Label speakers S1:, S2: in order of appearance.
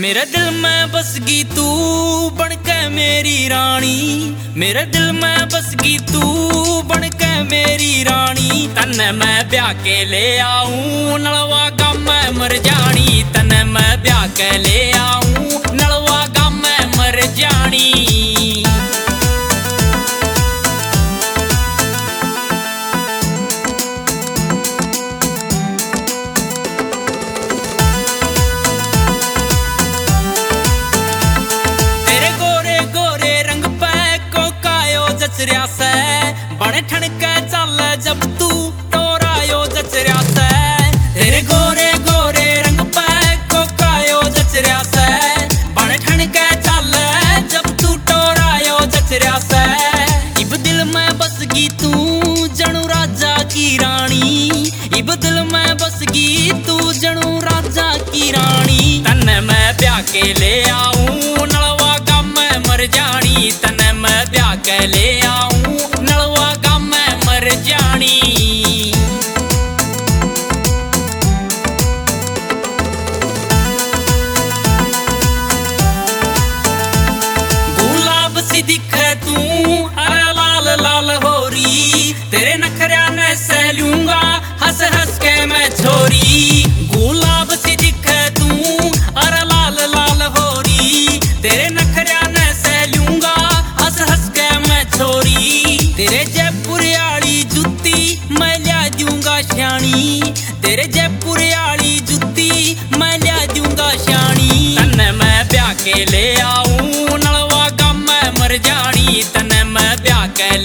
S1: मेरे दिल में बसगी तू बनके मेरी रानी, मेरे दिल में बसगी तू बनके मेरी रानी। तन्ने मैं ब्याह के ले आऊं नलवा गम में मर जानी, तन्ने मैं ब्याह के ले आऊं नलवा गम में मर जानी। जचरिया से बड़े ठणके चल जब तू टोरायो जचरिया से, तेरे गोरे गोरे रंग पे कोकायो जचरिया से, बड़े ठणके चल जब तू टोरायो जचरिया से। इब दिल में बसगी तू जणु राजा की रानी, इब दिल में बसगी तू जणु राजा की रानी। तन्ने मैं ब्याह के ले आऊं नलवा गम में मर जानी, तन्ने मैं ब्याह के ले आऊं नलवा गम में मर जानी। गुलाब सी दिखे तू अरे लाल लाल होरी, तेरे नखरिया ने सह लूंगा हंस हंस के मैं छोरी। गुलाब सी दिखे तू अरे लाल लाल होरी, तेरे नखरिया ने सह लूंगा हंस हंस के मैं छोरी। तेरे जयपुर आली जुत्ती मैं लिया दूंगा श्याणी, तेरे जयपुर आली जुत्ती मैं लिया दूंगा श्याणी। तन्ने मैं ब्याह के ले आऊं नलवा गम में मर जानी, तन्ने मैं ब्याह के